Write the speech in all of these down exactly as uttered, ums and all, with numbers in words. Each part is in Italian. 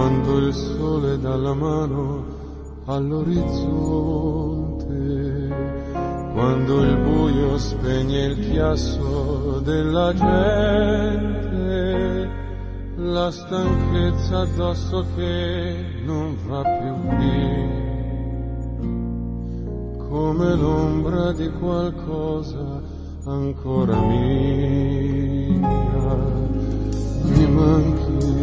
quando il sole dà la mano all'orizzonte, quando il buio spegne il chiasso della gente, la stanchezza addosso che non va più qui, come l'ombra di qualcosa ancora mia. Mi manchi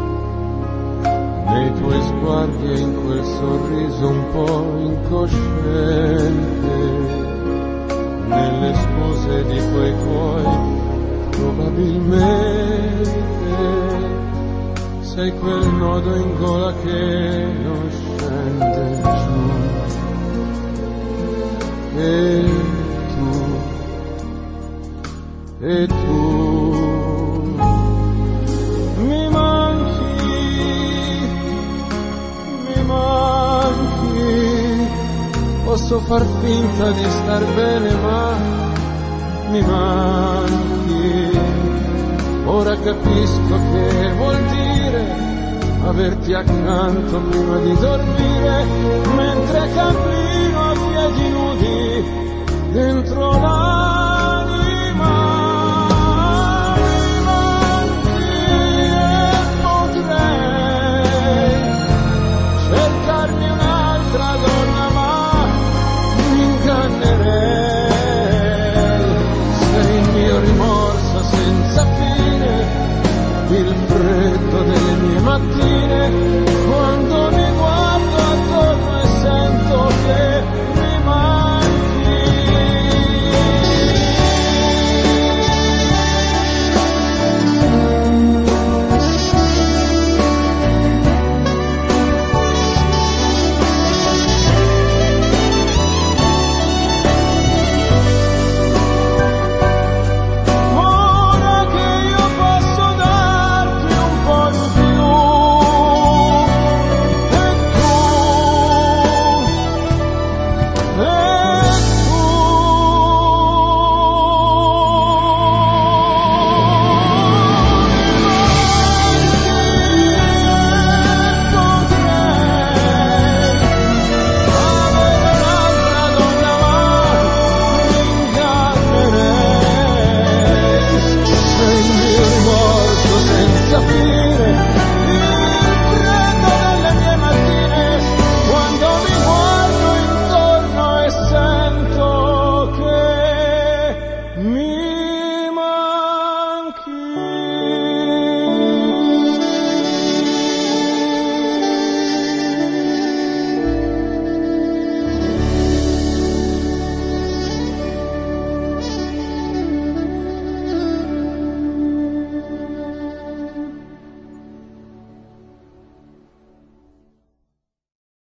nei tuoi sguardi e in quel sorriso un po' incosciente, nelle scuse di quei tuoi probabilmente sei quel nodo in gola che non scende giù. E tu, e tu mi manchi, mi manchi. Posso far finta di star bene ma mi manchi. Ora capisco che vuol dire averti accanto prima di dormire, mentre cammino a piedi nudi dentro l'anima. Mi manchi e potrei cercarmi un'altra donna, ma mi ingannerei. Sei il mio rimorso senza fine, il freddo delle mie mattine.